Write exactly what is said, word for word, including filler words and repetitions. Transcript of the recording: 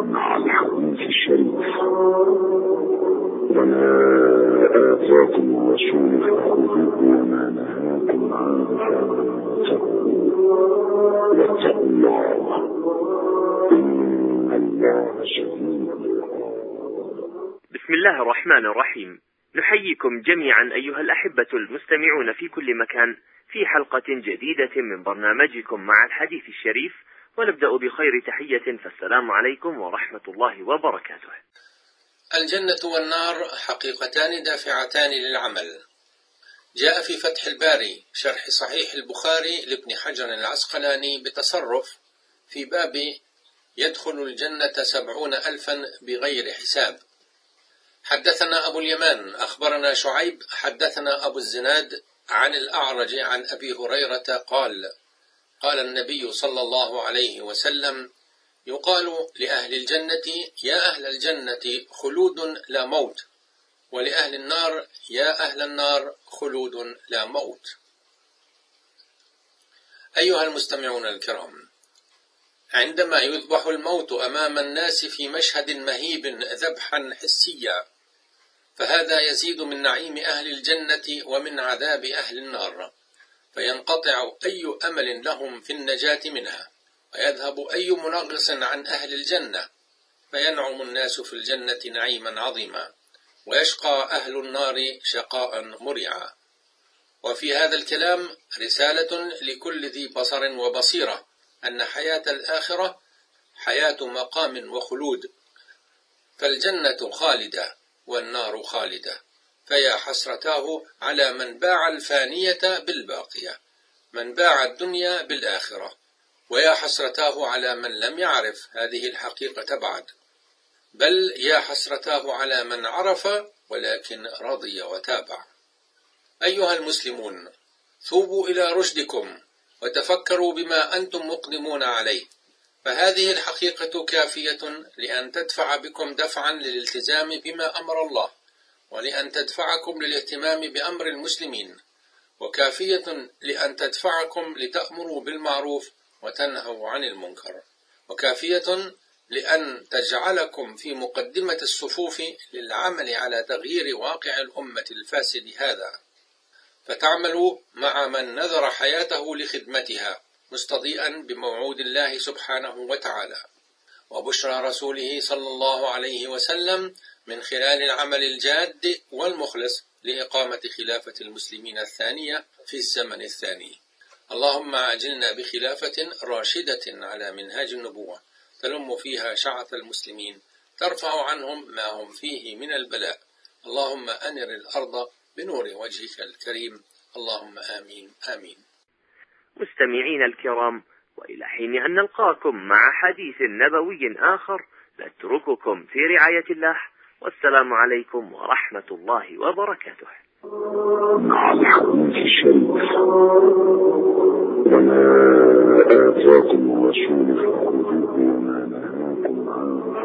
مع الحديث الشريف. وما آتاكم الرسول فخذوه وما نهاكم عنه فانتهوا واتقوا الله إن الله شديد العقاب. بسم الله الرحمن الرحيم. نحييكم جميعا أيها الأحبة المستمعون في كل مكان في حلقة جديدة من برنامجكم مع الحديث الشريف، ونبدأ بخير تحية، فالسلام عليكم ورحمة الله وبركاته. الجنة والنار حقيقتان دافعتان للعمل. جاء في فتح الباري شرح صحيح البخاري لابن حجر العسقلاني بتصرف في باب يدخل الجنة سبعون ألفا بغير حساب. حدثنا أبو اليمان أخبرنا شعيب حدثنا أبو الزناد عن الأعرج عن أبي هريرة قال: قال النبي صلى الله عليه وسلم: يقال لأهل الجنة يا أهل الجنة خلود لا موت، ولأهل النار يا أهل النار خلود لا موت. أيها المستمعون الكرام، عندما يذبح الموت أمام الناس في مشهد مهيب ذبحا حسيا، فهذا يزيد من نعيم أهل الجنة ومن عذاب أهل النار، فينقطع أي أمل لهم في النجاة منها، ويذهب أي منغص عن أهل الجنة، فينعم الناس في الجنة نعيما عظيما، ويشقى أهل النار شقاء مريعا. وفي هذا الكلام رسالة لكل ذي بصر وبصيرة أن حياة الآخرة حياة مقام وخلود، فالجنة خالدة والنار خالدة، فيا حسرتاه على من باع الفانية بالباقية، من باع الدنيا بالآخرة، ويا حسرتاه على من لم يعرف هذه الحقيقة بعد، بل يا حسرتاه على من عرف ولكن رضي وتابع. أيها المسلمون، ثوبوا إلى رشدكم وتفكروا بما أنتم مقدمون عليه، فهذه الحقيقة كافية لأن تدفع بكم دفعا للالتزام بما أمر الله، ولأن تدفعكم للاهتمام بأمر المسلمين، وكافية لأن تدفعكم لتأمروا بالمعروف وتنهوا عن المنكر، وكافية لأن تجعلكم في مقدمة الصفوف للعمل على تغيير واقع الأمة الفاسد هذا، فتعملوا مع من نذر حياته لخدمتها مستضيئا بموعود الله سبحانه وتعالى وبشرى رسوله صلى الله عليه وسلم من خلال العمل الجاد والمخلص لإقامة خلافة المسلمين الثانية في الزمن الثاني. اللهم أعجلنا بخلافة راشدة على منهاج النبوة تلم فيها شعث المسلمين، ترفع عنهم ما هم فيه من البلاء. اللهم أنر الأرض بنور وجهك الكريم. اللهم آمين آمين. مستمعين الكرام، وإلى حين أن نلقاكم مع حديث نبوي آخر، نترككم في رعاية الله، والسلام عليكم ورحمة الله وبركاته. مع الحديث الشريف. وما آتاكم الرسول فخذوه وما نهاكم عنه